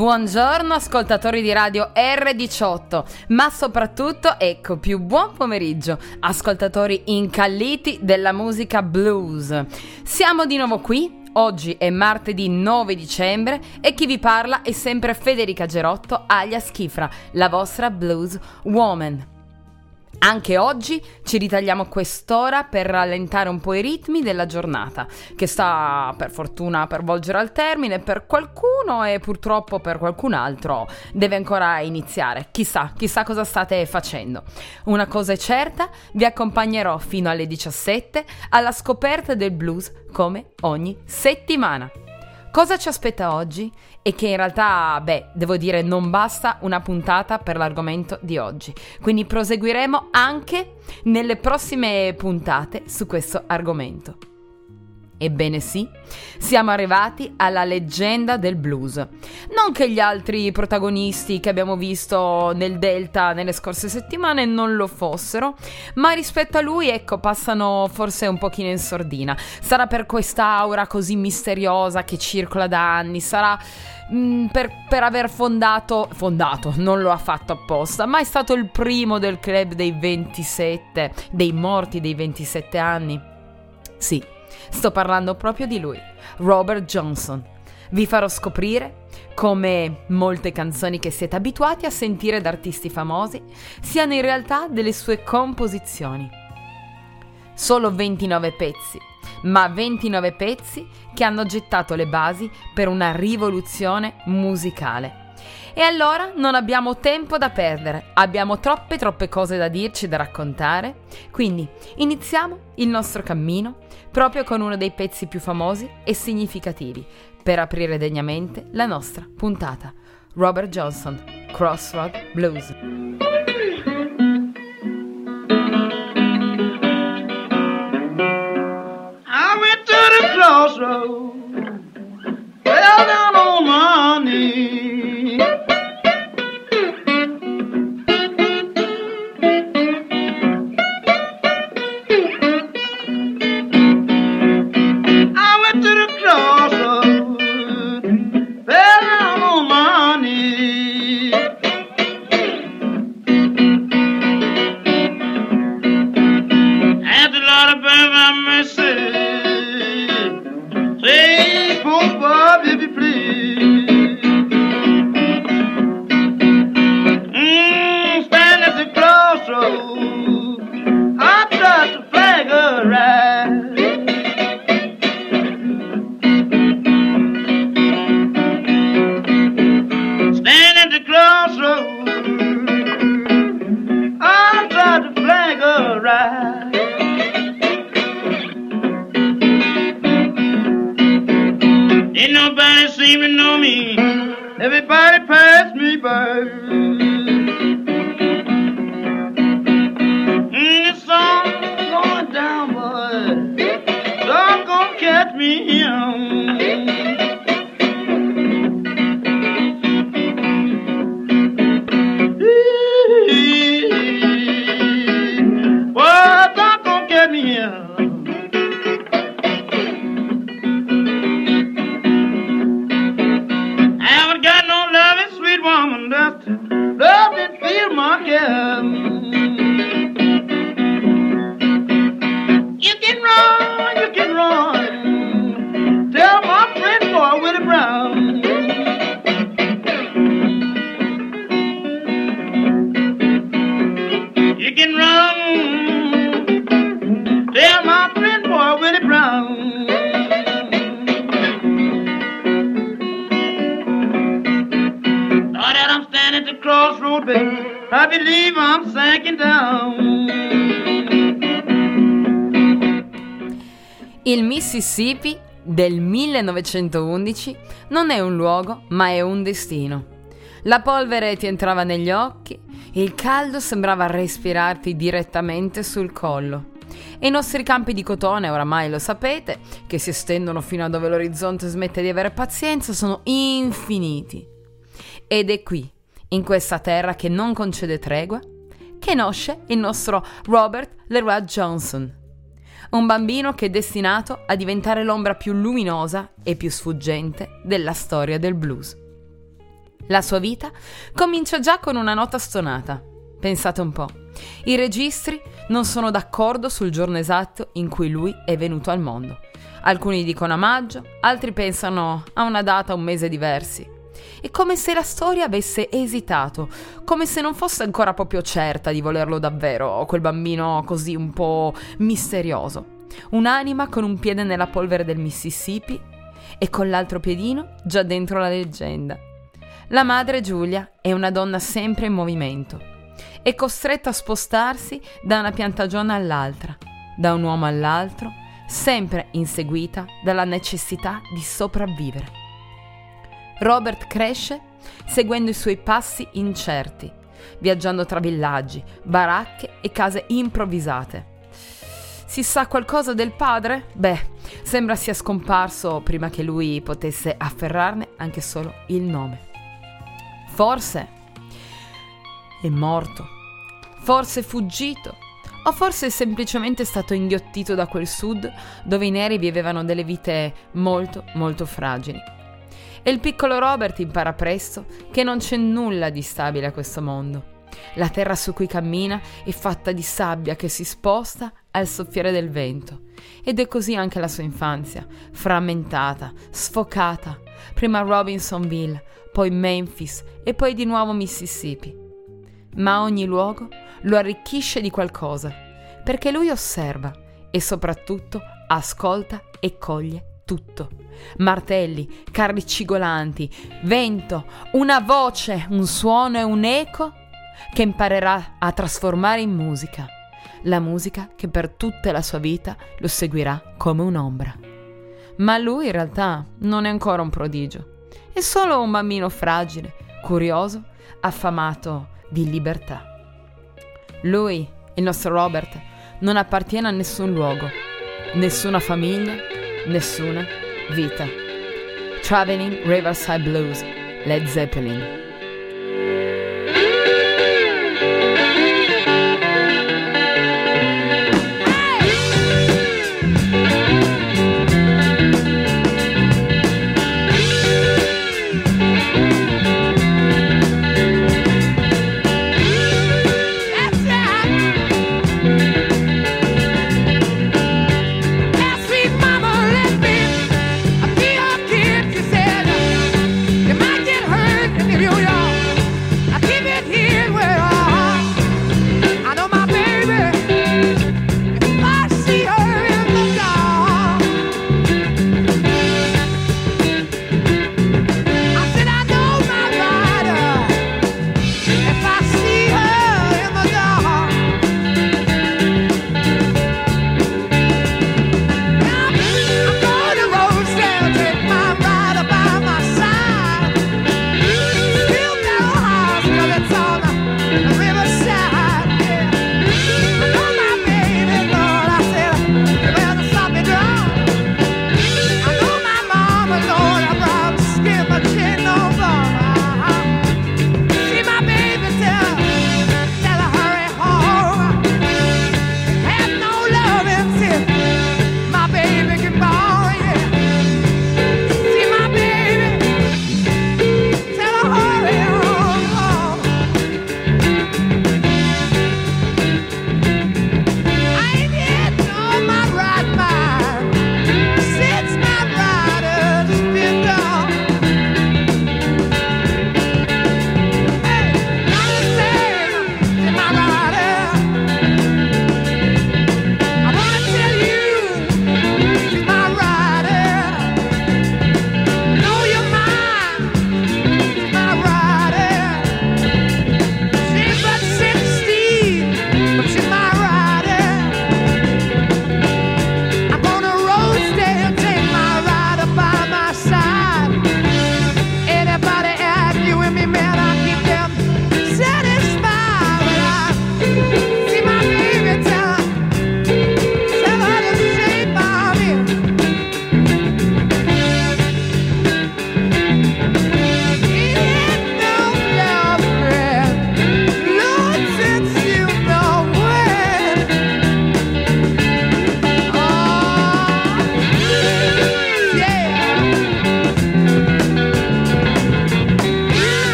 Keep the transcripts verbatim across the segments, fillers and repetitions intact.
Buongiorno ascoltatori di Radio erre diciotto, ma soprattutto, ecco, più buon pomeriggio, ascoltatori incalliti della musica blues. Siamo di nuovo qui, oggi è martedì nove dicembre e chi vi parla è sempre Federica Gerotto alias Kifra, la vostra blues woman. Anche oggi ci ritagliamo quest'ora per rallentare un po' i ritmi della giornata, che sta per fortuna per volgere al termine per qualcuno e purtroppo per qualcun altro deve ancora iniziare. Chissà, chissà cosa state facendo. Una cosa è certa, vi accompagnerò fino alle diciassette alla scoperta del blues come ogni settimana. Cosa ci aspetta oggi? E che in realtà, beh, devo dire, non basta una puntata per l'argomento di oggi. Quindi proseguiremo anche nelle prossime puntate su questo argomento. Ebbene sì, siamo arrivati alla leggenda del blues. Non che gli altri protagonisti che abbiamo visto nel Delta nelle scorse settimane non lo fossero, ma rispetto a lui, ecco, passano forse un pochino in sordina. Sarà per quest'aura così misteriosa che circola da anni, sarà mh, per, per aver fondato, fondato, non lo ha fatto apposta, ma è stato il primo del club dei ventisette, dei morti dei ventisette anni. Sì. Sto parlando proprio di lui, Robert Johnson. Vi farò scoprire come molte canzoni che siete abituati a sentire da artisti famosi siano in realtà delle sue composizioni. Solo ventinove pezzi, ma ventinove pezzi che hanno gettato le basi per una rivoluzione musicale. E allora non abbiamo tempo da perdere, abbiamo troppe troppe cose da dirci, da raccontare, quindi iniziamo il nostro cammino proprio con uno dei pezzi più famosi e significativi per aprire degnamente la nostra puntata. Robert Johnson, Crossroad Blues. I went to the crossroad, fell down on my knees. Everybody pass me by. Mm, this song's going down, boy. Don't gonna catch me young. Boy, don't gonna catch me young. Love and feel my care. You can run, you can run. Tell my friend boy Willie Brown. You can run. Tell my friend boy Willie Brown. Crossroad, baby, I believe I'm sinking down. Il Mississippi del millenovecentoundici non è un luogo, ma è un destino. La polvere ti entrava negli occhi, il caldo sembrava respirarti direttamente sul collo. E i nostri campi di cotone, oramai lo sapete, che si estendono fino a dove l'orizzonte smette di avere pazienza, sono infiniti. Ed è qui, in questa terra che non concede tregua, che nasce il nostro Robert Leroy Johnson, un bambino che è destinato a diventare l'ombra più luminosa e più sfuggente della storia del blues. La sua vita comincia già con una nota stonata. Pensate un po', i registri non sono d'accordo sul giorno esatto in cui lui è venuto al mondo. Alcuni dicono a maggio, altri pensano a una data un mese diversi. È come se la storia avesse esitato, come se non fosse ancora proprio certa di volerlo davvero, quel bambino così un po' misterioso. Un'anima con un piede nella polvere del Mississippi e con l'altro piedino già dentro la leggenda. La madre Giulia è una donna sempre in movimento. È costretta a spostarsi da una piantagione all'altra, da un uomo all'altro, sempre inseguita dalla necessità di sopravvivere. Robert cresce seguendo i suoi passi incerti, viaggiando tra villaggi, baracche e case improvvisate. Si sa qualcosa del padre? Beh, sembra sia scomparso prima che lui potesse afferrarne anche solo il nome. Forse è morto, forse è fuggito, o forse è semplicemente stato inghiottito da quel sud dove i neri vivevano delle vite molto, molto fragili. E il piccolo Robert impara presto che non c'è nulla di stabile a questo mondo. La terra su cui cammina è fatta di sabbia che si sposta al soffiare del vento. Ed è così anche la sua infanzia, frammentata, sfocata, prima Robinsonville, poi Memphis e poi di nuovo Mississippi. Ma ogni luogo lo arricchisce di qualcosa, perché lui osserva e soprattutto ascolta e coglie tutto. Martelli, carri cigolanti, vento, una voce, un suono e un eco che imparerà a trasformare in musica. La musica che per tutta la sua vita lo seguirà come un'ombra. Ma lui in realtà non è ancora un prodigio. È solo un bambino fragile, curioso, affamato di libertà. Lui, il nostro Robert, non appartiene a nessun luogo, nessuna famiglia, nessuna vita. Traveling Riverside Blues, Led Zeppelin. If you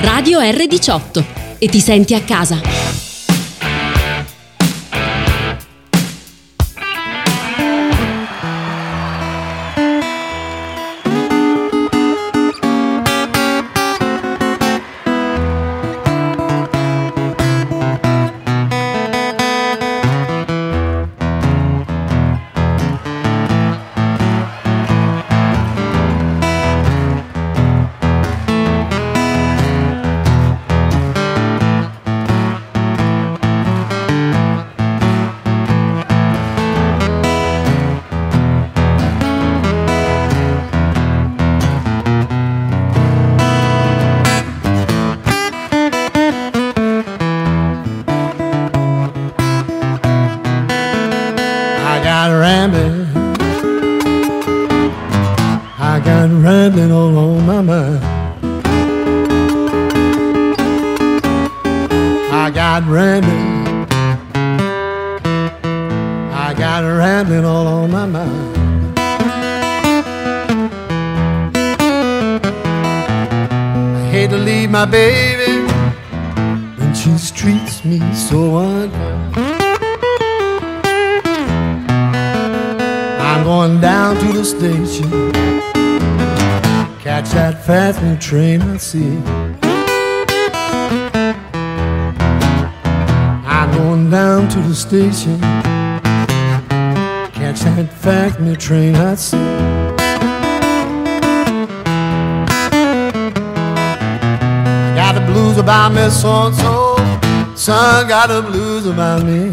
Radio erre diciotto e ti senti a casa. My baby, when she treats me so unkind, I'm going down to the station, catch that fast new train I see. I'm going down to the station, catch that fast new train I see. Blues about me so and so, son got the blues about me.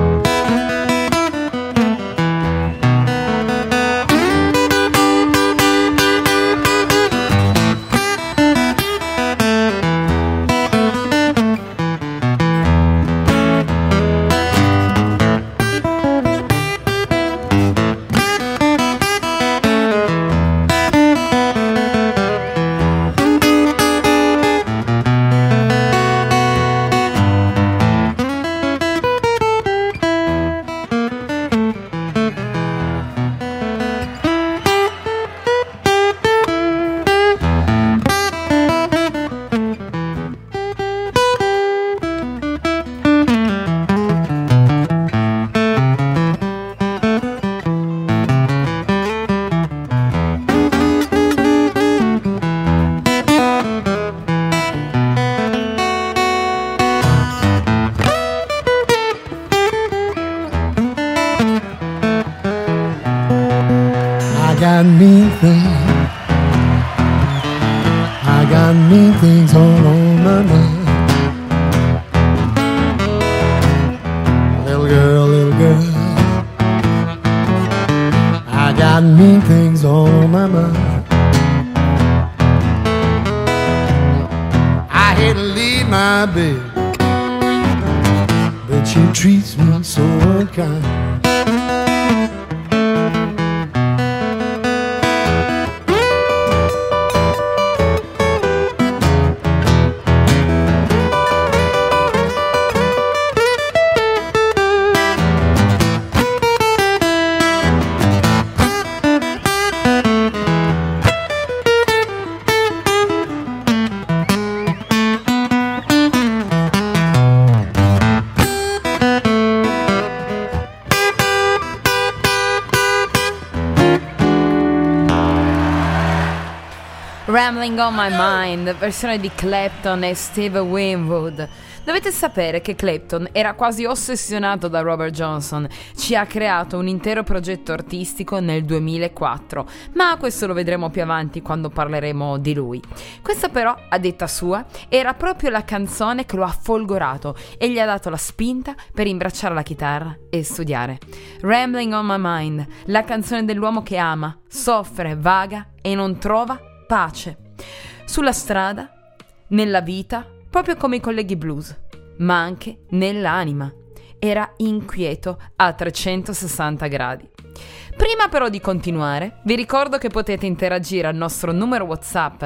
Rambling on My Mind, versione di Clapton e Steve Winwood. Dovete sapere che Clapton era quasi ossessionato da Robert Johnson, ci ha creato un intero progetto artistico nel duemilaquattro, ma questo lo vedremo più avanti quando parleremo di lui. Questa però, a detta sua, era proprio la canzone che lo ha folgorato e gli ha dato la spinta per imbracciare la chitarra e studiare. Rambling on My Mind, la canzone dell'uomo che ama, soffre, vaga e non trova pace. Sulla strada, nella vita, proprio come i colleghi blues, ma anche nell'anima. Era inquieto a trecentosessanta gradi. Prima però di continuare, vi ricordo che potete interagire al nostro numero WhatsApp.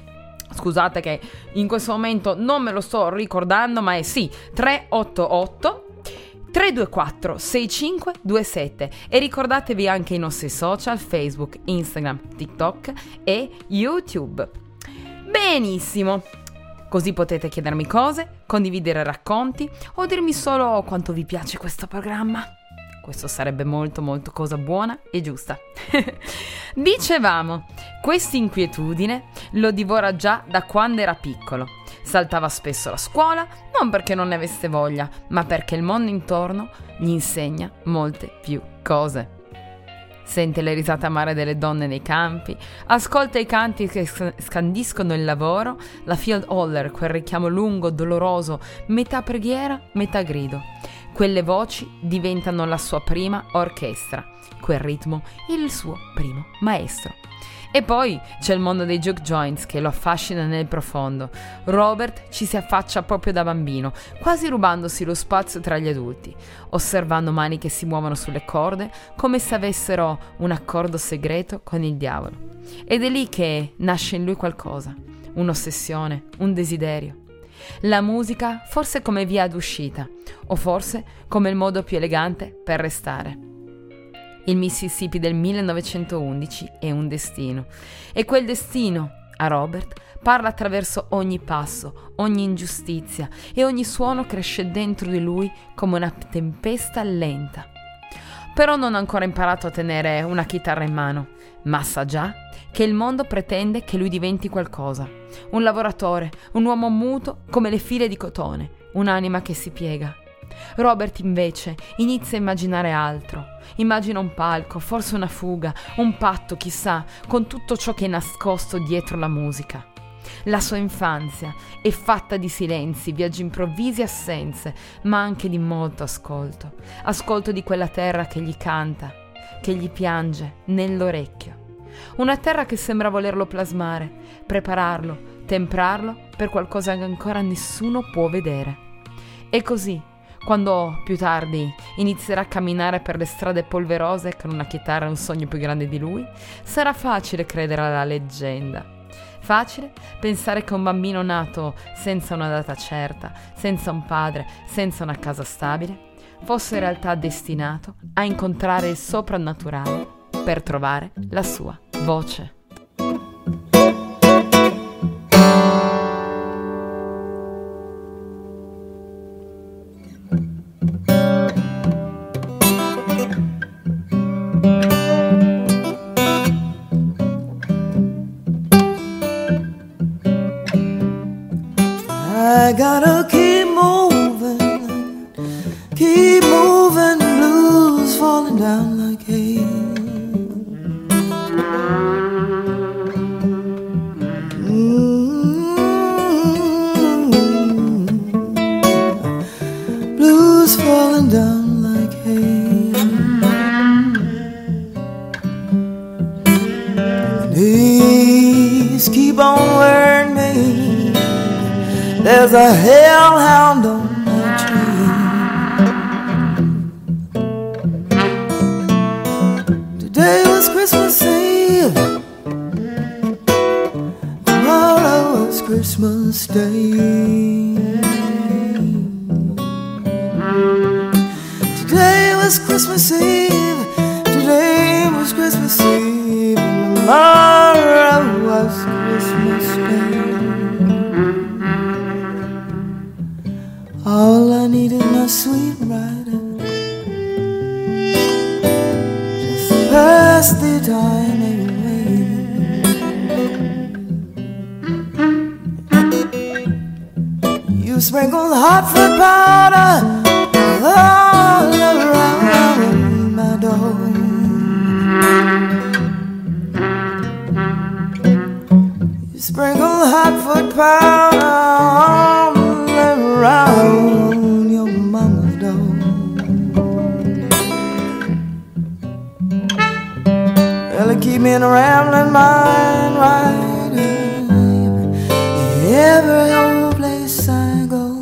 Scusate che in questo momento non me lo sto ricordando, ma è sì, tre otto otto tre due quattro sei cinque due sette, e ricordatevi anche i nostri social Facebook, Instagram, TikTok e YouTube. Benissimo, Così potete chiedermi cose, condividere racconti o dirmi solo quanto vi piace questo programma. Questo sarebbe molto molto cosa buona e giusta. Dicevamo, questa inquietudine lo divora già da quando era piccolo. Saltava spesso la scuola, non perché non ne avesse voglia, ma perché il mondo intorno gli insegna molte più cose. Sente le risate amare delle donne nei campi, ascolta i canti che scandiscono il lavoro, la field holler, quel richiamo lungo, doloroso, metà preghiera, metà grido. Quelle voci diventano la sua prima orchestra, quel ritmo il suo primo maestro. E poi c'è il mondo dei juke joints che lo affascina nel profondo. Robert ci si affaccia proprio da bambino, quasi rubandosi lo spazio tra gli adulti, osservando mani che si muovono sulle corde come se avessero un accordo segreto con il diavolo. Ed è lì che nasce in lui qualcosa, un'ossessione, un desiderio. La musica forse come via d'uscita, o forse come il modo più elegante per restare. Il Mississippi del millenovecentoundici è un destino, e quel destino, a Robert, parla attraverso ogni passo, ogni ingiustizia, e ogni suono cresce dentro di lui come una tempesta lenta. Però non ha ancora imparato a tenere una chitarra in mano, ma sa già che il mondo pretende che lui diventi qualcosa, un lavoratore, un uomo muto come le file di cotone, un'anima che si piega. Robert invece inizia a immaginare altro, immagina un palco, forse una fuga, un patto, chissà, con tutto ciò che è nascosto dietro la musica. La sua infanzia è fatta di silenzi, viaggi improvvisi e assenze, ma anche di molto ascolto, ascolto di quella terra che gli canta, che gli piange nell'orecchio. Una terra che sembra volerlo plasmare, prepararlo, temprarlo per qualcosa che ancora nessuno può vedere. E così, quando più tardi inizierà a camminare per le strade polverose con una chitarra e un sogno più grande di lui, sarà facile credere alla leggenda. Facile pensare che un bambino nato senza una data certa, senza un padre, senza una casa stabile, fosse in realtà destinato a incontrare il soprannaturale per trovare la sua voce. I gotta keep moving, keep moving, blues falling down like hay. Mm-hmm. Blues falling down like hay. Please keep on wearing me. There's a hellhound on my tree. Today was Christmas Eve, tomorrow was Christmas Day. Today was Christmas Eve, today was Christmas Eve, and tomorrow was Christmas Day. All I need is my sweet rider, just pass the time away. You sprinkle hot foot powder all around my door. You sprinkle hot foot powder all around your mama's door. Well, it keep me in a rambling mind, right? Every old place I go.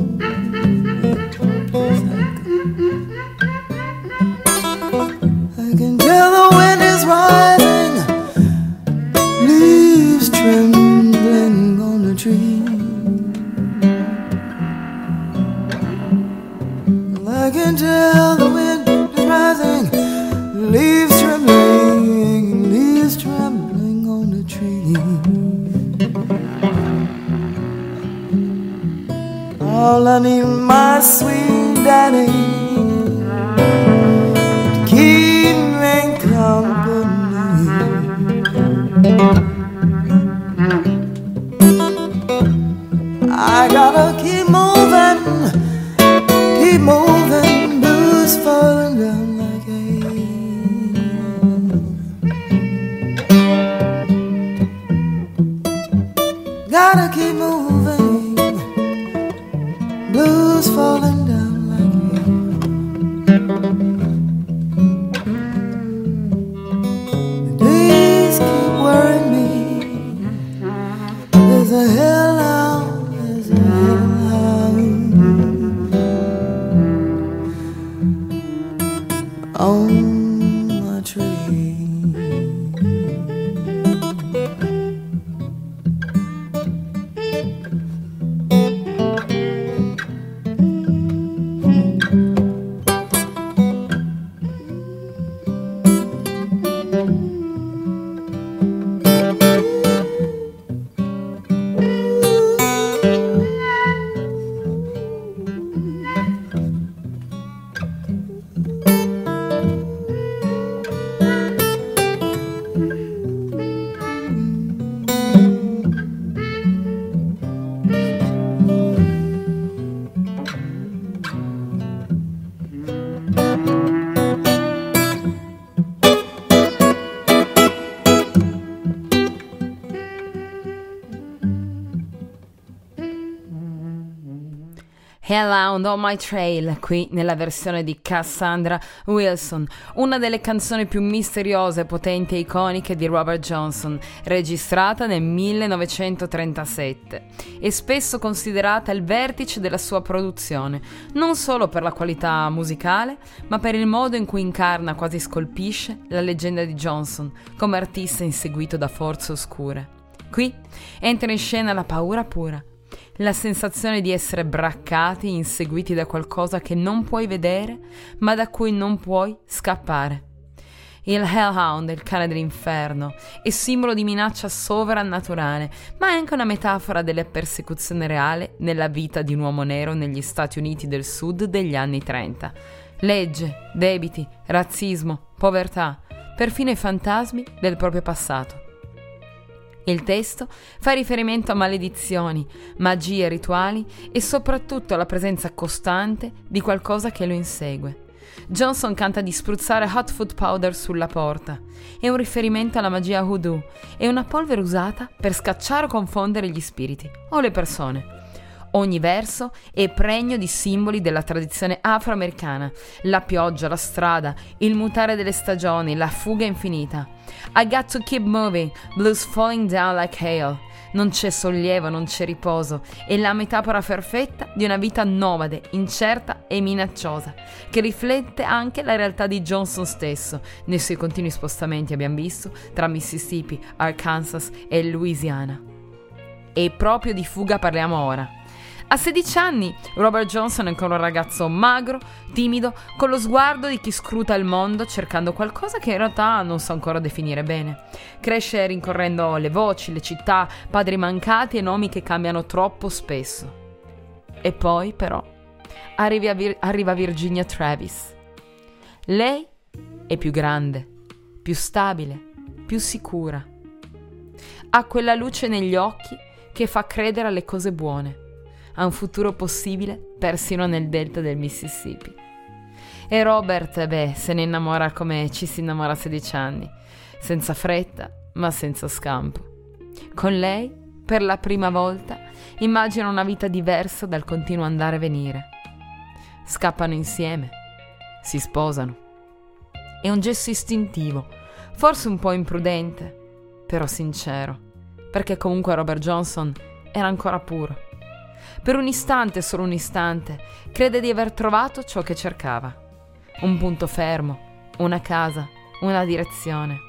I can tell the wind is rising, leaves trembling on the tree. I can tell the wind is rising, leaves trembling, leaves trembling on the tree. All I need, my sweet daddy, to keep me company. I gotta keep moving, keep moving, blues falling down like hay. Gotta keep moving, blues falling down like hay. The days keep worrying me. There's a hell out, there's a hell out on my tree. Hellhound on My Trail, qui nella versione di Cassandra Wilson, una delle canzoni più misteriose, potenti e iconiche di Robert Johnson, registrata nel millenovecentotrentasette e spesso considerata il vertice della sua produzione, non solo per la qualità musicale, ma per il modo in cui incarna, quasi scolpisce, la leggenda di Johnson come artista inseguito da forze oscure. Qui entra in scena la paura pura, la sensazione di essere braccati, inseguiti da qualcosa che non puoi vedere, ma da cui non puoi scappare. Il Hellhound, il cane dell'inferno, è simbolo di minaccia sovrannaturale, ma è anche una metafora della persecuzione reale nella vita di un uomo nero negli Stati Uniti del Sud degli anni trenta. Legge, debiti, razzismo, povertà, perfino i fantasmi del proprio passato. Il testo fa riferimento a maledizioni, magie e rituali e soprattutto alla presenza costante di qualcosa che lo insegue. Johnson canta di spruzzare hot foot powder sulla porta. È un riferimento alla magia voodoo, è una polvere usata per scacciare o confondere gli spiriti o le persone. Ogni verso è pregno di simboli della tradizione afroamericana: la pioggia, la strada, il mutare delle stagioni, la fuga infinita. I got to keep moving, blues falling down like hail. Non c'è sollievo, non c'è riposo. È la metafora perfetta di una vita nomade, incerta e minacciosa, che riflette anche la realtà di Johnson stesso, nei suoi continui spostamenti, abbiamo visto, tra Mississippi, Arkansas e Louisiana. E proprio di fuga parliamo ora. A sedici anni Robert Johnson è ancora un ragazzo magro, timido, con lo sguardo di chi scruta il mondo cercando qualcosa che in realtà non sa ancora definire bene. Cresce rincorrendo le voci, le città, padri mancati e nomi che cambiano troppo spesso. E poi, però, arriva, Vir- arriva Virginia Travis. Lei è più grande, più stabile, più sicura. Ha quella luce negli occhi che fa credere alle cose buone, a un futuro possibile persino nel delta del Mississippi. E Robert, beh, se ne innamora come ci si innamora a sedici anni, senza fretta ma senza scampo. Con lei, per la prima volta, immagina una vita diversa dal continuo andare e venire. Scappano insieme, si sposano. È un gesto istintivo, forse un po' imprudente, però sincero, perché comunque Robert Johnson era ancora puro. Per un istante, solo un istante, crede di aver trovato ciò che cercava. Un punto fermo, una casa, una direzione.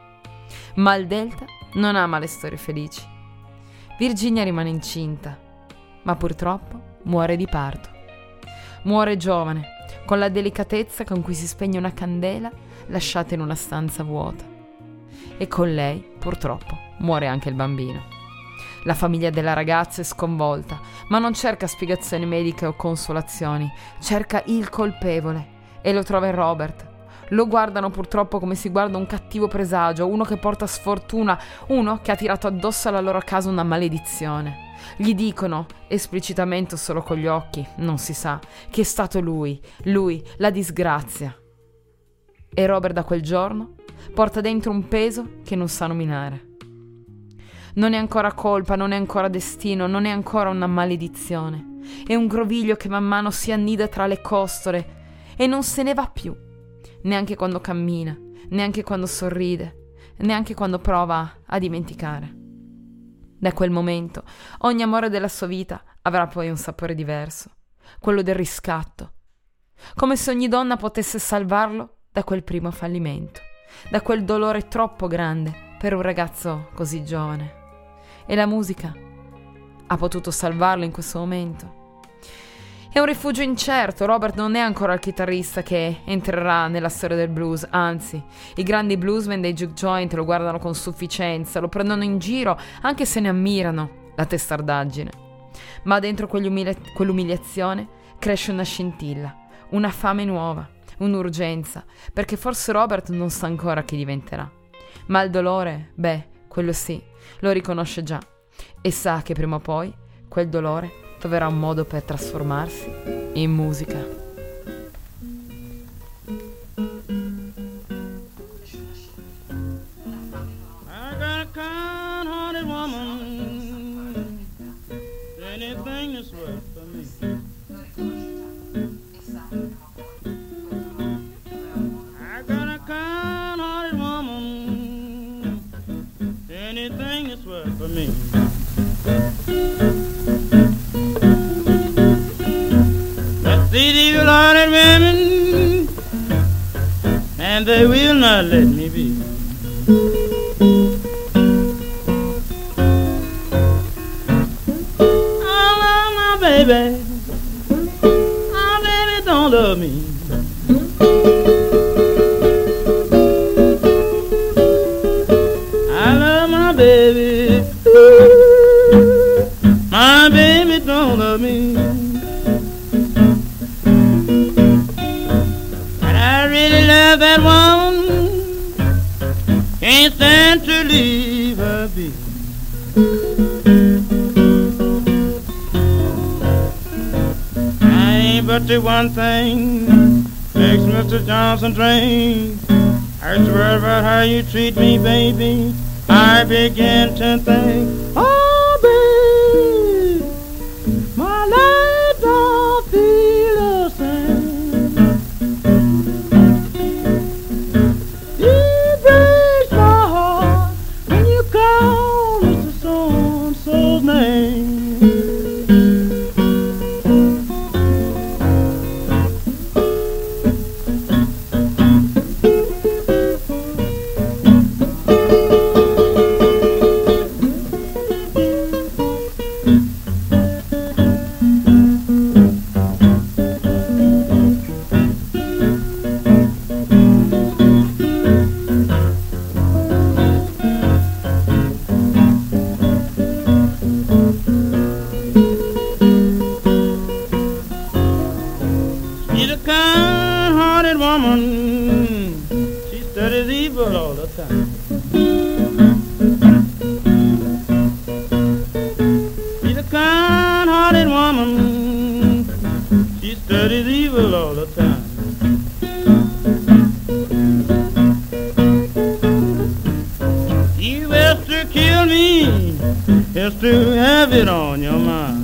Ma il Delta non ama le storie felici. Virginia rimane incinta, ma purtroppo muore di parto. Muore giovane, con la delicatezza con cui si spegne una candela lasciata in una stanza vuota. E con lei, purtroppo, muore anche il bambino. La famiglia della ragazza è sconvolta, ma non cerca spiegazioni mediche o consolazioni, cerca il colpevole e lo trova in Robert. Lo guardano purtroppo come si guarda un cattivo presagio, uno che porta sfortuna, uno che ha tirato addosso alla loro casa una maledizione. Gli dicono, esplicitamente o solo con gli occhi, non si sa, che è stato lui, lui, la disgrazia. E Robert da quel giorno porta dentro un peso che non sa nominare. Non è ancora colpa, non è ancora destino, non è ancora una maledizione. È un groviglio che man mano si annida tra le costole e non se ne va più. Neanche quando cammina, neanche quando sorride, neanche quando prova a dimenticare. Da quel momento ogni amore della sua vita avrà poi un sapore diverso, quello del riscatto, come se ogni donna potesse salvarlo da quel primo fallimento, da quel dolore troppo grande per un ragazzo così giovane. E la musica ha potuto salvarlo in questo momento. È un rifugio incerto. Robert non è ancora il chitarrista che entrerà nella storia del blues, anzi, i grandi bluesmen dei juke joint lo guardano con sufficienza, lo prendono in giro, anche se ne ammirano la testardaggine. Ma dentro quell'umili- quell'umiliazione cresce una scintilla, una fame nuova, un'urgenza, perché forse Robert non sa ancora chi diventerà. Ma il dolore, beh, quello sì, lo riconosce già e sa che prima o poi quel dolore troverà un modo per trasformarsi in musica. I got a kind-hearted woman, anything is worth for me. I got a kind-hearted woman, anything is worth for me. These evil-hearted women, and they will not let me be. I love my baby, my baby don't love me. I love my baby, my baby don't love me. That woman can't stand to leave her be. I ain't but the one thing makes Mister Johnson drink. I swear about how you treat me, baby, I begin to think, oh, baby, my life don't feel the same. Just to have it on your mind.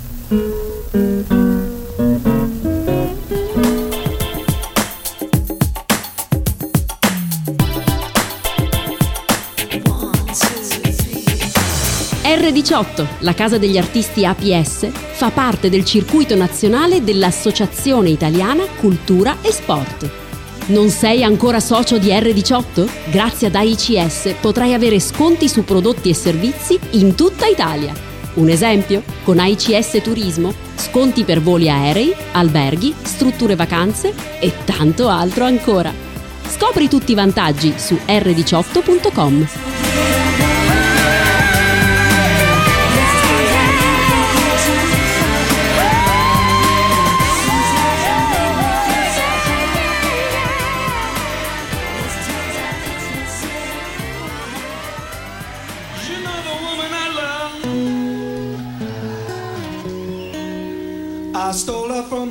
erre diciotto, la casa degli artisti A P S, fa parte del circuito nazionale dell'Associazione Italiana Cultura e Sport. Non sei ancora socio di erre diciotto? Grazie ad A I C S potrai avere sconti su prodotti e servizi in tutta Italia. Un esempio? Con A I C S Turismo, sconti per voli aerei, alberghi, strutture vacanze e tanto altro ancora. Scopri tutti i vantaggi su erre diciotto punto com.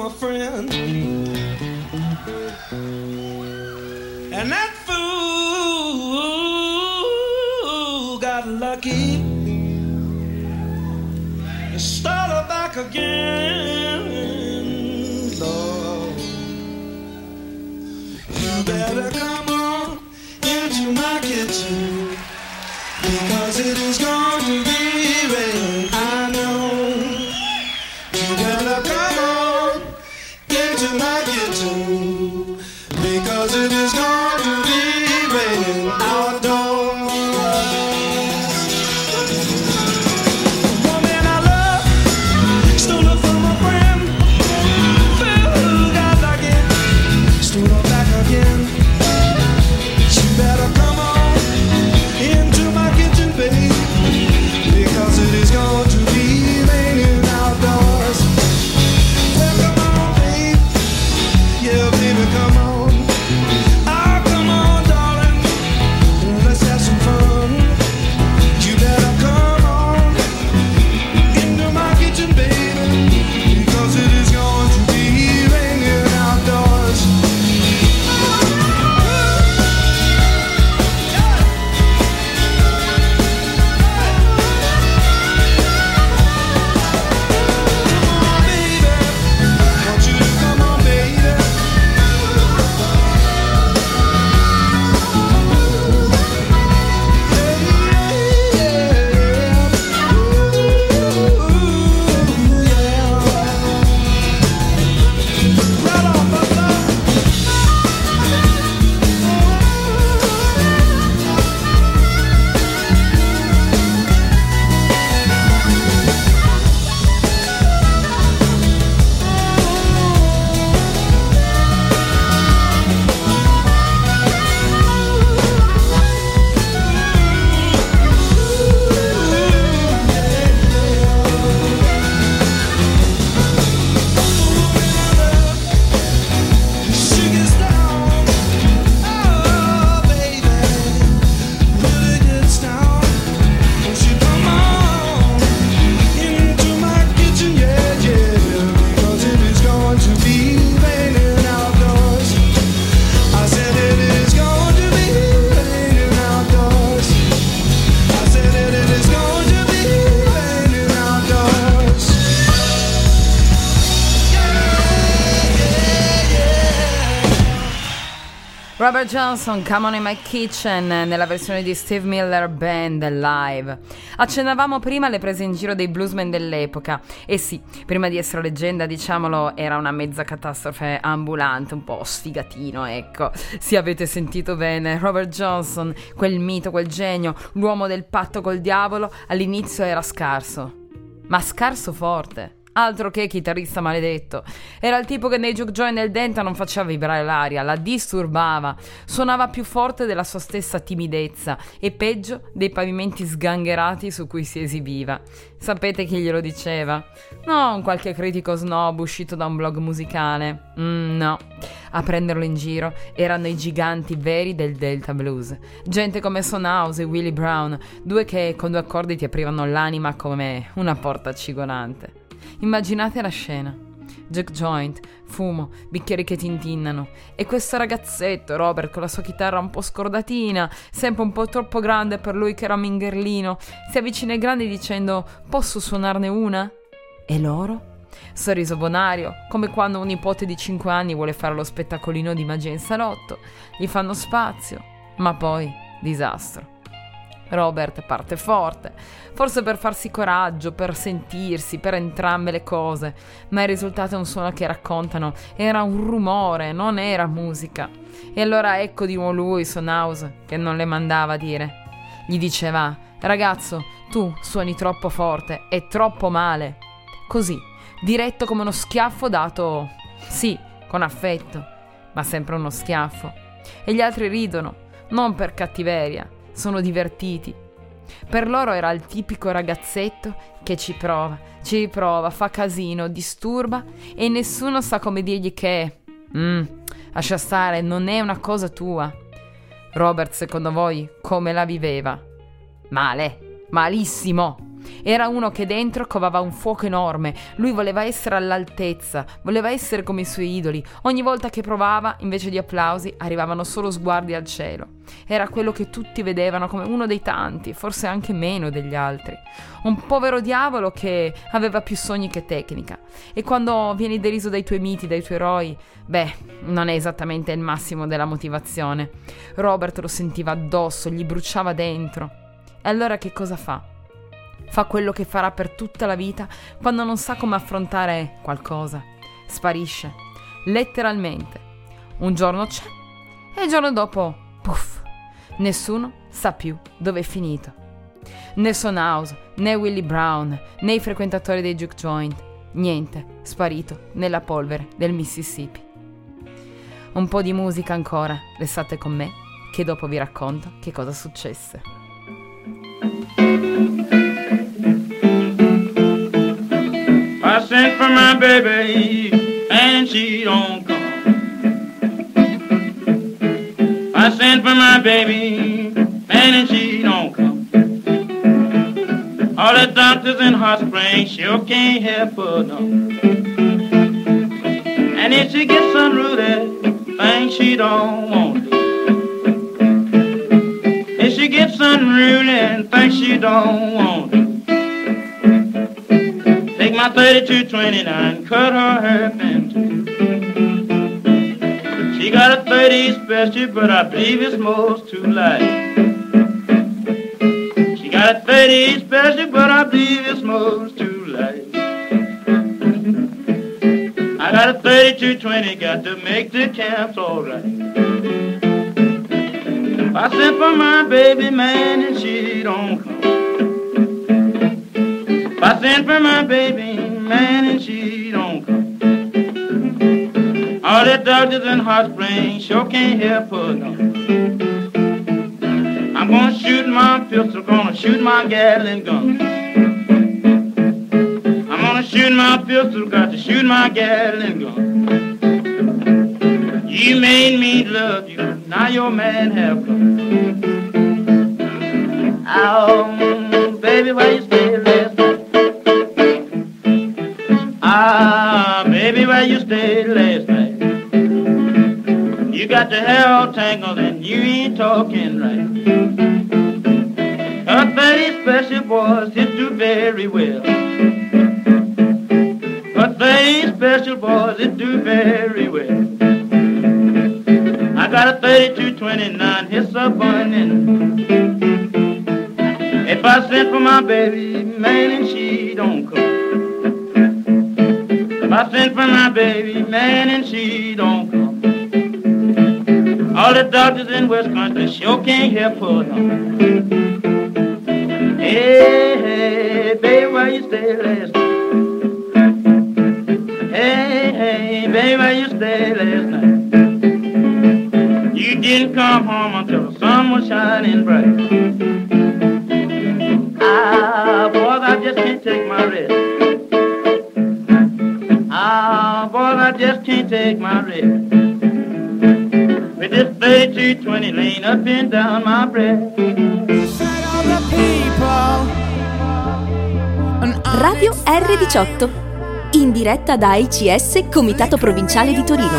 my friend. And that fool got lucky and started back again. Lord, you better come on into my kitchen, because it is going to be raining, I know. You better come on into my kitchen, because it is going to be raining outdoors. The woman I love stole her from a friend. Fool got lucky, stole her back again. You better come on into my kitchen, babe, because it is going to be raining outdoors. Well, come on, babe, yeah, baby, come on. Oh, come on, darling, let's have some fun. You better come on into my kitchen, baby, because it is going to be raining outdoors. Robert Johnson, Come On In My Kitchen, nella versione di Steve Miller Band live. Accennavamo prima alle prese in giro dei bluesmen dell'epoca. E sì, prima di essere leggenda, diciamolo, era una mezza catastrofe ambulante, un po' sfigatino, ecco. Sì, avete sentito bene, Robert Johnson, quel mito, quel genio, l'uomo del patto col diavolo, all'inizio era scarso. Ma scarso forte. Altro che chitarrista maledetto. Era il tipo che nei juke joint del Denta non faceva vibrare l'aria, la disturbava, suonava più forte della sua stessa timidezza e peggio dei pavimenti sgangherati su cui si esibiva. Sapete chi glielo diceva? Non qualche critico snob uscito da un blog musicale. Mm, no. A prenderlo in giro erano i giganti veri del Delta Blues. Gente come Son House e Willie Brown, due che con due accordi ti aprivano l'anima come una porta cigolante. Immaginate la scena. Juke joint, fumo, bicchieri che tintinnano e questo ragazzetto, Robert, con la sua chitarra un po' scordatina, sempre un po' troppo grande per lui che era mingherlino, si avvicina ai grandi dicendo «Posso suonarne una?» E loro? Sorriso bonario, come quando un nipote di cinque anni vuole fare lo spettacolino di magia in salotto. Gli fanno spazio, ma poi disastro. Robert parte forte, forse per farsi coraggio, per sentirsi, per entrambe le cose, ma il risultato è un suono che raccontano era un rumore, non era musica. E allora ecco di nuovo lui, Son House, che non le mandava a dire. Gli diceva: ragazzo, tu suoni troppo forte e troppo male. Così, diretto come uno schiaffo dato, sì, con affetto, ma sempre uno schiaffo. E gli altri ridono, non per cattiveria, sono divertiti. Per loro era il tipico ragazzetto che ci prova, ci riprova, fa casino, disturba e nessuno sa come dirgli che mm, lascia stare, non è una cosa tua. Robert, secondo voi, come la viveva? Male, malissimo. Era uno che dentro covava un fuoco enorme. Lui voleva essere all'altezza, voleva essere come i suoi idoli. Ogni volta che provava, invece di applausi, arrivavano solo sguardi al cielo. Era quello che tutti vedevano come uno dei tanti, forse anche meno degli altri. Un povero diavolo che aveva più sogni che tecnica. E quando vieni deriso dai tuoi miti, dai tuoi eroi, beh, non è esattamente il massimo della motivazione. Robert lo sentiva addosso, gli bruciava dentro. E allora che cosa fa? Fa quello che farà per tutta la vita quando non sa come affrontare qualcosa. Sparisce, letteralmente. Un giorno c'è e il giorno dopo, puff, nessuno sa più dove è finito. Né Son House, né Willie Brown, né i frequentatori dei juke joint, niente, sparito nella polvere del Mississippi. Un po' di musica ancora, restate con me, che dopo vi racconto che cosa successe. I sent for my baby and she don't come. I sent for my baby and she don't come. All the doctors in Hot Springs sure can't help her no. And if she gets unruly, things she don't want to. If she gets unruly and things she don't want to. Take my thirty-two twenty-nine, cut her hair in two. She got a thirty special, but I believe it's most too light. She got a thirty special, but I believe it's most too light. I got a thirty-two twenty, got to make the camps alright. I sent for my baby man and she don't come. I sent for my baby man and she don't come. All the doctors in Hot Springs sure can't help her no. I'm gonna shoot my pistol, gonna shoot my Gatling gun. I'm gonna shoot my pistol, got to shoot my Gatling gun. You made me love you, now your man have come. Oh, baby, where you stay last night? Ah, baby, where you stayed last night? You got the hair all tangled and you ain't talking right. Her thirty special boys hit do very well. Her thirty special boys it do very well. I got a thirty-two twenty-nine, hits a burning. If I sent for my baby, man, and she don't come. I sent for my baby, man, and she don't come. All the doctors in West Country sure can't help her no. Hey, hey, baby, where you stay last night? Hey, hey, baby, where you stay last night? You didn't come home until the sun was shining bright. Ah, boys, I just can't take my rest. Ah, boy, I just can't take my rest. With this thirty-two twenty lane up and down my breast. Radio R diciotto, in diretta da I C S Comitato Provinciale di Torino.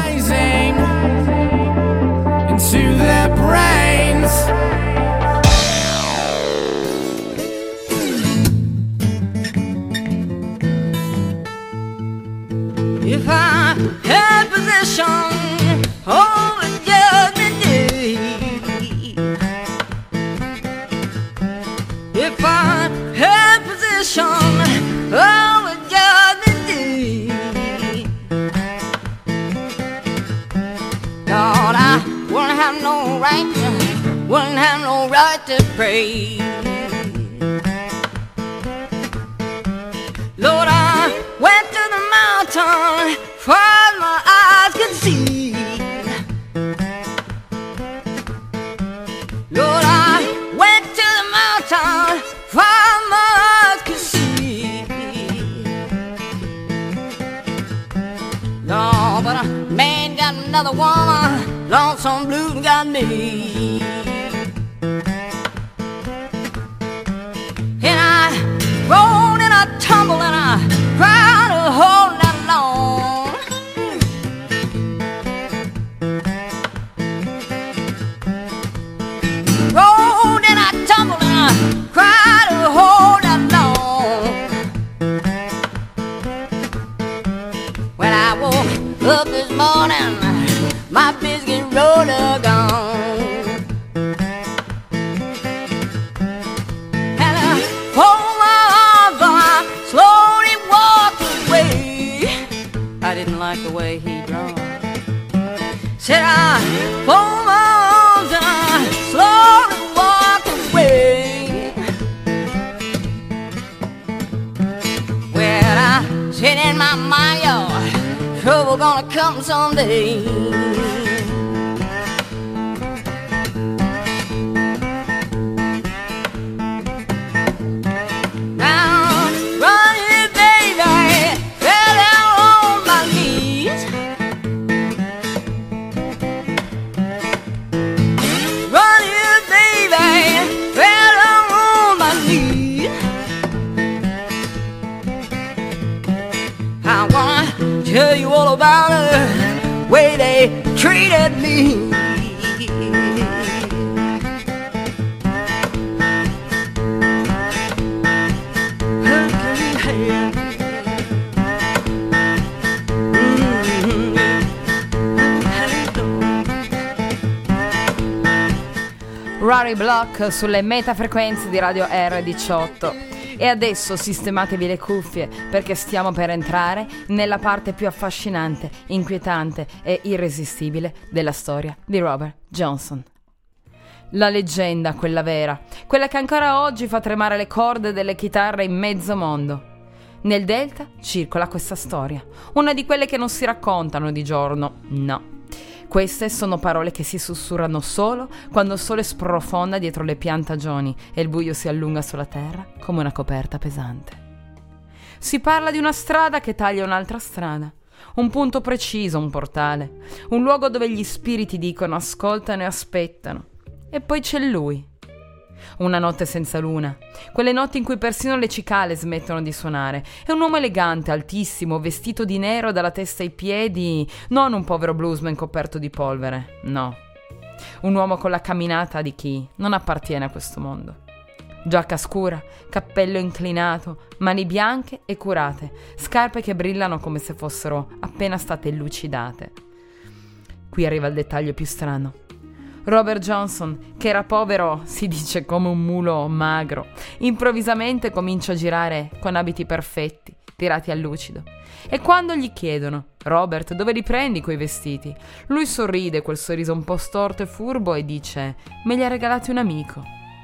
If I had possession over judgment day, if I had possession over judgment day, Lord, I wouldn't have no right, wouldn't have no right to pray. Lord, I went to the mountain far my eyes could see. Lord, I went to the mountain far my eyes could see. No, but a man got another woman, lonesome blue got me. And I rolled gonna come someday. Now, run it, baby, fell down on my knees. Run it, baby, fell down on my knees. I wanna tell you all about the way they treated me. Rory Block sulle metafrequenze di Radio R diciotto. E adesso sistematevi le cuffie perché stiamo per entrare nella parte più affascinante, inquietante e irresistibile della storia di Robert Johnson. La leggenda, quella vera, quella che ancora oggi fa tremare le corde delle chitarre in mezzo mondo. Nel Delta circola questa storia, una di quelle che non si raccontano di giorno, no. Queste sono parole che si sussurrano solo quando il sole sprofonda dietro le piantagioni e il buio si allunga sulla terra come una coperta pesante. Si parla di una strada che taglia un'altra strada, un punto preciso, un portale, un luogo dove gli spiriti dicono, ascoltano e aspettano. E poi c'è lui. Una notte senza luna, quelle notti in cui persino le cicale smettono di suonare. È un uomo elegante, altissimo, vestito di nero dalla testa ai piedi, non un povero bluesman coperto di polvere, no. Un uomo con la camminata di chi non appartiene a questo mondo. Giacca scura, cappello inclinato, mani bianche e curate, scarpe che brillano come se fossero appena state lucidate. Qui arriva il dettaglio più strano. Robert Johnson, che era povero, si dice come un mulo magro, improvvisamente comincia a girare con abiti perfetti, tirati a lucido. E quando gli chiedono, Robert, dove li prendi quei vestiti? Lui sorride, quel sorriso un po' storto e furbo, e dice, me li ha regalati un amico.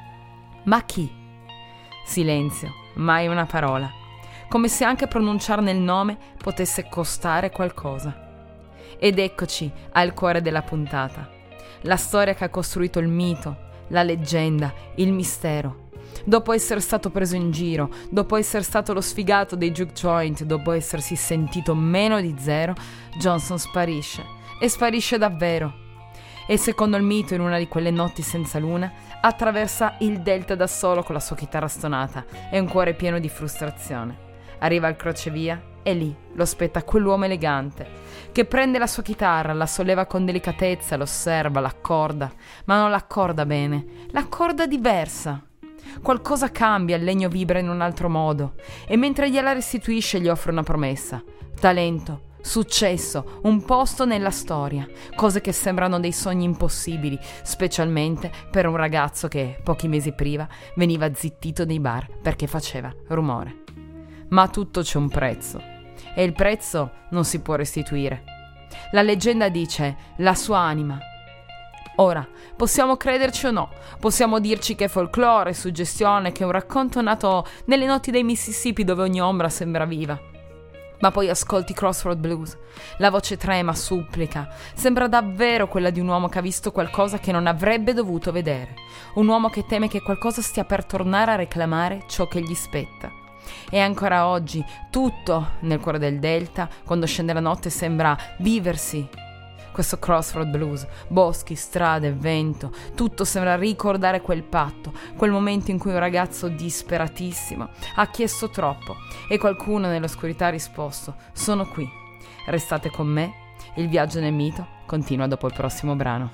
Ma chi? Silenzio, mai una parola, come se anche pronunciarne il nome potesse costare qualcosa. Ed eccoci al cuore della puntata. La storia che ha costruito il mito, la leggenda, il mistero. Dopo essere stato preso in giro, dopo essere stato lo sfigato dei juke joint, dopo essersi sentito meno di zero, Johnson sparisce. E sparisce davvero. E secondo il mito, in una di quelle notti senza luna, attraversa il delta da solo con la sua chitarra stonata e un cuore pieno di frustrazione. Arriva al crocevia e lì lo aspetta quell'uomo elegante che prende la sua chitarra, la solleva con delicatezza, l'osserva, l'accorda, ma non l'accorda bene, l'accorda diversa. Qualcosa cambia, il legno vibra in un altro modo e mentre gliela restituisce gli offre una promessa: talento, successo, un posto nella storia, cose che sembrano dei sogni impossibili, specialmente per un ragazzo che pochi mesi prima veniva zittito nei bar perché faceva rumore. Ma a tutto c'è un prezzo, e il prezzo non si può restituire. La leggenda dice la sua anima. Ora, possiamo crederci o no, possiamo dirci che è folklore, suggestione, che è un racconto nato nelle notti dei Mississippi dove ogni ombra sembra viva. Ma poi ascolti Crossroad Blues, la voce trema, supplica, sembra davvero quella di un uomo che ha visto qualcosa che non avrebbe dovuto vedere, un uomo che teme che qualcosa stia per tornare a reclamare ciò che gli spetta. E ancora oggi, tutto nel cuore del Delta, quando scende la notte, sembra viversi. Questo Crossroad Blues, boschi, strade, vento, tutto sembra ricordare quel patto, quel momento in cui un ragazzo disperatissimo ha chiesto troppo e qualcuno nell'oscurità ha risposto: sono qui, restate con me, il viaggio nel mito continua dopo il prossimo brano.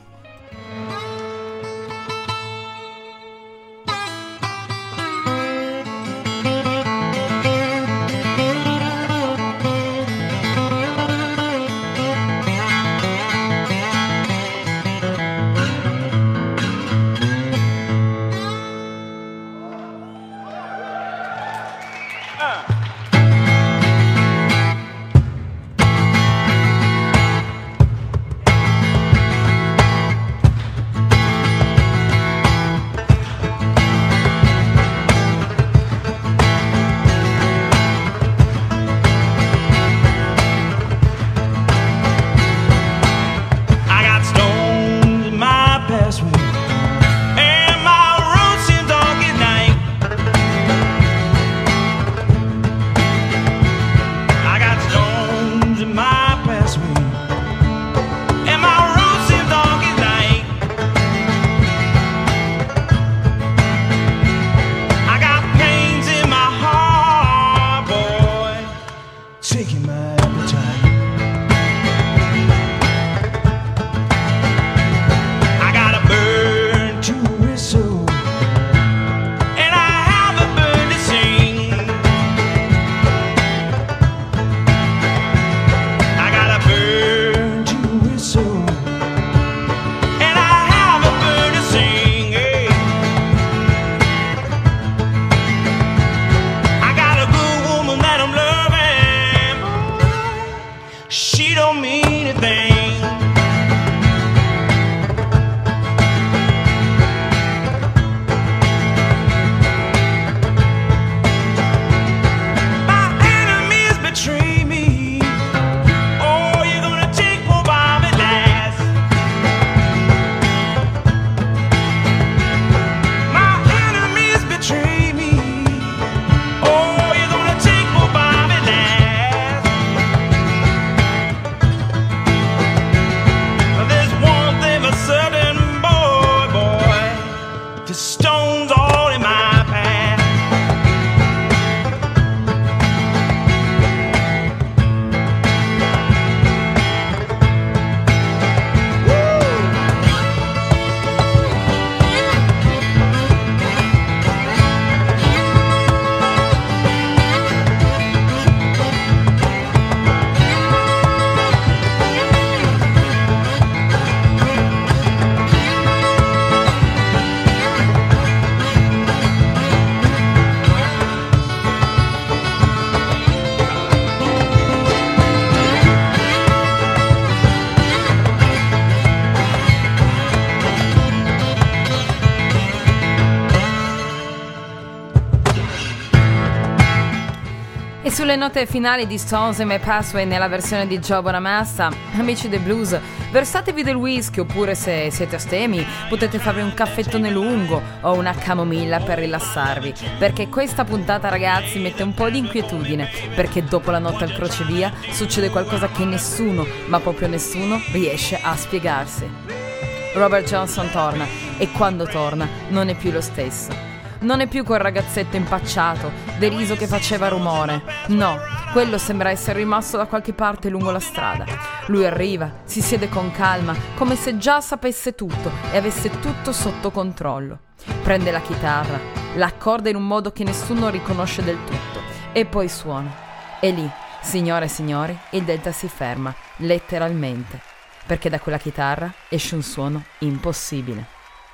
E sulle note finali di Stones and My Passway nella versione di Joe Bonamassa, amici del blues, versatevi del whisky, oppure se siete astemi potete farvi un caffettone lungo o una camomilla per rilassarvi, perché questa puntata, ragazzi, mette un po' di inquietudine, perché dopo la notte al crocevia succede qualcosa che nessuno, ma proprio nessuno, riesce a spiegarsi. Robert Johnson torna, e quando torna non è più lo stesso. Non è più quel ragazzetto impacciato, deriso che faceva rumore. No, quello sembra essere rimasto da qualche parte lungo la strada. Lui arriva, si siede con calma, come se già sapesse tutto e avesse tutto sotto controllo. Prende la chitarra, l'accorda in un modo che nessuno riconosce del tutto, e poi suona. E lì, signore e signori, il Delta si ferma, letteralmente, perché da quella chitarra esce un suono impossibile.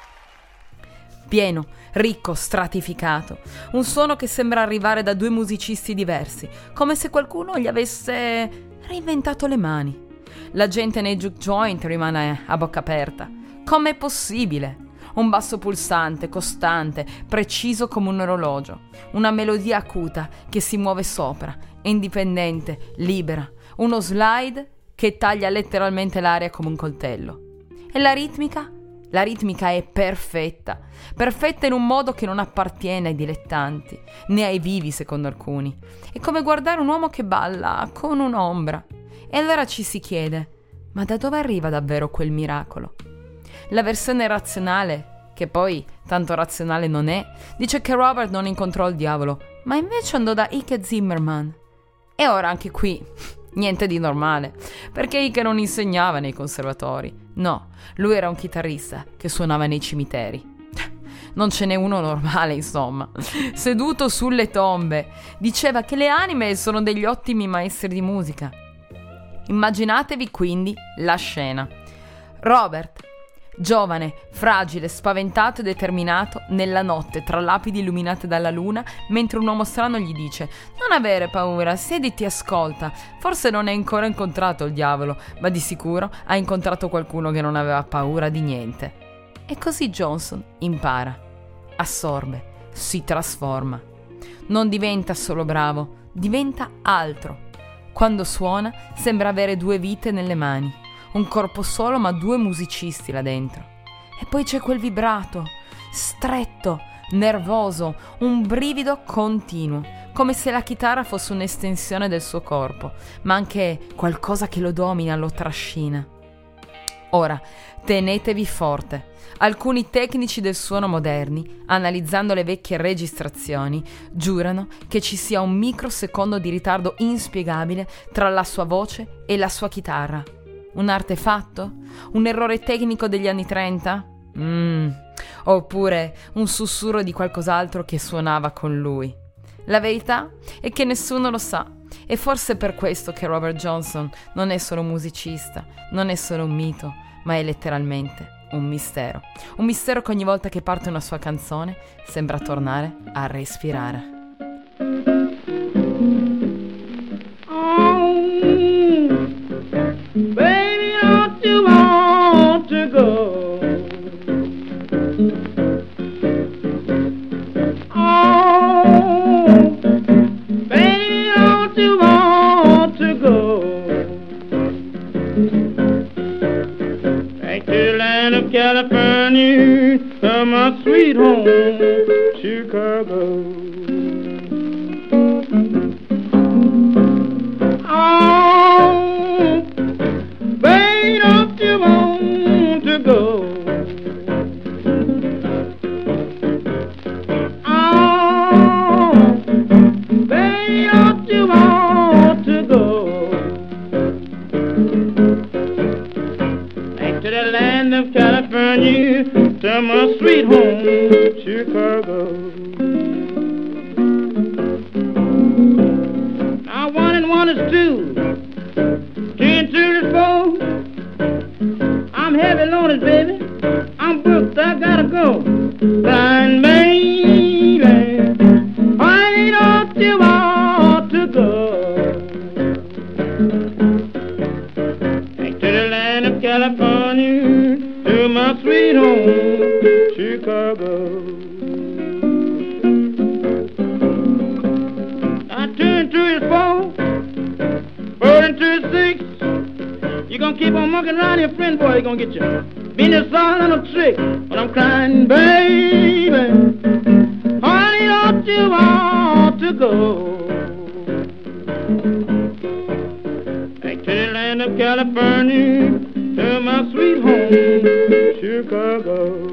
Pieno, ricco, stratificato, un suono che sembra arrivare da due musicisti diversi, come se qualcuno gli avesse reinventato le mani. La gente nei juke joint rimane a bocca aperta. Com'è possibile? Un basso pulsante, costante, preciso come un orologio, una melodia acuta che si muove sopra, indipendente, libera, uno slide che taglia letteralmente l'aria come un coltello. E la ritmica? La ritmica è perfetta, perfetta in un modo che non appartiene ai dilettanti, né ai vivi secondo alcuni. È come guardare un uomo che balla con un'ombra. E allora ci si chiede, ma da dove arriva davvero quel miracolo? La versione razionale, che poi tanto razionale non è, dice che Robert non incontrò il diavolo, ma invece andò da Ike Zimmerman. E ora anche qui niente di normale, perché Ike non insegnava nei conservatori. No, lui era un chitarrista che suonava nei cimiteri. Non ce n'è uno normale, insomma. Seduto sulle tombe, diceva che le anime sono degli ottimi maestri di musica. Immaginatevi quindi la scena. Robert, giovane, fragile, spaventato e determinato, nella notte tra lapidi illuminate dalla luna, mentre un uomo strano gli dice: non avere paura, siediti e ascolta. Forse non hai ancora incontrato il diavolo, ma di sicuro ha incontrato qualcuno che non aveva paura di niente. E così Johnson impara, assorbe, si trasforma. Non diventa solo bravo, diventa altro. Quando suona sembra avere due vite nelle mani. Un corpo solo ma due musicisti là dentro. E poi c'è quel vibrato, stretto, nervoso, un brivido continuo, come se la chitarra fosse un'estensione del suo corpo, ma anche qualcosa che lo domina, lo trascina. Ora, tenetevi forte. Alcuni tecnici del suono moderni, analizzando le vecchie registrazioni, giurano che ci sia un microsecondo di ritardo inspiegabile tra la sua voce e la sua chitarra. Un artefatto? Un errore tecnico degli anni trenta? Mm. Oppure un sussurro di qualcos'altro che suonava con lui? La verità è che nessuno lo sa, e forse è per questo che Robert Johnson non è solo un musicista, non è solo un mito, ma è letteralmente un mistero. Un mistero che ogni volta che parte una sua canzone sembra tornare a respirare. Baby, don't you want to go? Oh, baby, don't you want to go? Back to the land of California, to my sweet home, Chicago. Oh, baby, don't you want to go? Oh, baby, don't you want to go? Back to the land of California, to my sweet home, Chicago. Now one and one is two, two and two is four. I'm heavy loaded, baby, I'm booked, I gotta go. Blind baby, why don't you want to go? Back to the land of California, to my sweet home, Chicago. Now two and two is gonna keep on monkeying around here, friend boy, he gonna get you. Business all on a trick, but I'm crying, baby. Honey, don't you want to go back to the land of California, to my sweet home, Chicago?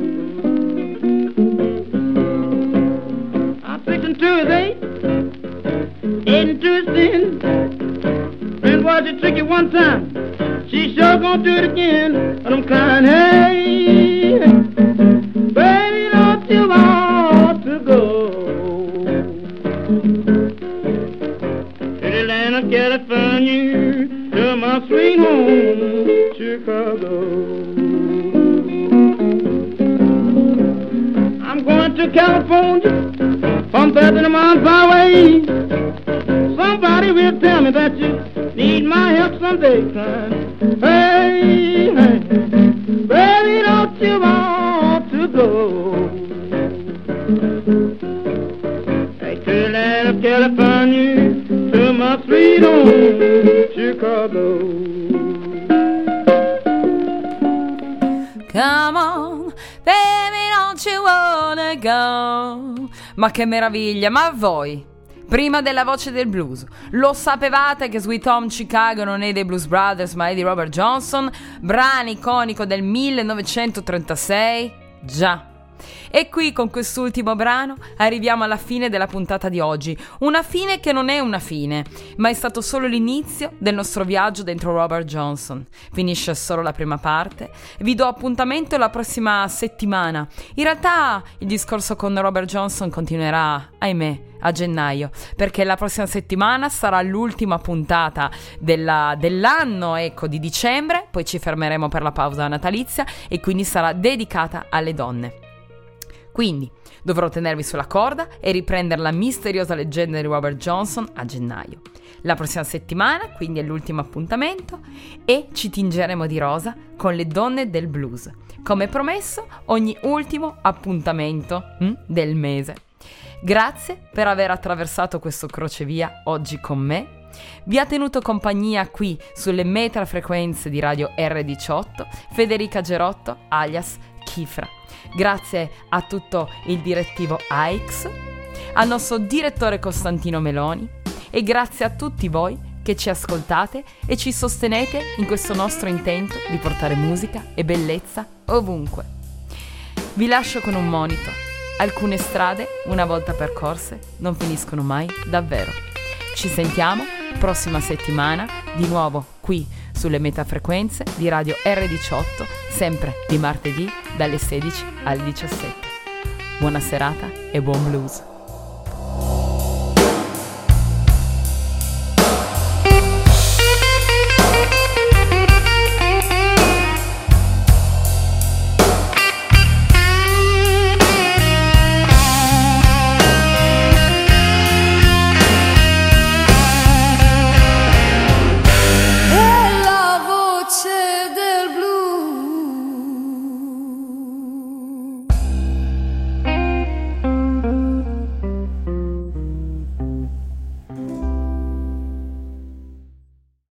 I'm fixing to his eight, eight and two is ten. Friend boy, she trick you one time, she sure gonna do it again. And I'm crying, hey, baby, don't you want to go to the land of California, to my sweet home, Chicago? I'm going to California from Bethlehem on Byway. Somebody will tell me that you need my help someday, crying, hey, hey, baby, don't you want to go back to the land of California, to my sweet home, Chicago? Come on, baby, don't you wanna go? Ma che meraviglia, ma a voi? Prima della voce del blues, lo sapevate che Sweet Home Chicago non è dei Blues Brothers ma è di Robert Johnson, brano iconico del millenovecentotrentasei? Già. E qui con quest'ultimo brano arriviamo alla fine della puntata di oggi, una fine che non è una fine, ma è stato solo l'inizio del nostro viaggio dentro Robert Johnson. Finisce solo la prima parte, vi do appuntamento la prossima settimana. In realtà il discorso con Robert Johnson continuerà, ahimè, a gennaio, perché la prossima settimana sarà l'ultima puntata della, dell'anno, ecco, di dicembre, poi ci fermeremo per la pausa natalizia e quindi sarà dedicata alle donne. Quindi dovrò tenervi sulla corda e riprendere la misteriosa leggenda di Robert Johnson a gennaio. La prossima settimana, quindi, è l'ultimo appuntamento e ci tingeremo di rosa con le donne del blues. Come promesso, ogni ultimo appuntamento hm, del mese. Grazie per aver attraversato questo crocevia oggi con me. Vi ha tenuto compagnia qui sulle metrafrequenze di Radio erre diciotto Federica Gerotto alias Kifra. Grazie a tutto il direttivo A X, al nostro direttore Costantino Meloni e grazie a tutti voi che ci ascoltate e ci sostenete in questo nostro intento di portare musica e bellezza ovunque. Vi lascio con un monito. Alcune strade, una volta percorse, non finiscono mai davvero. Ci sentiamo prossima settimana, di nuovo qui sulle metafrequenze di Radio erre diciotto, sempre di martedì dalle sedici alle diciassette. Buona serata e buon blues!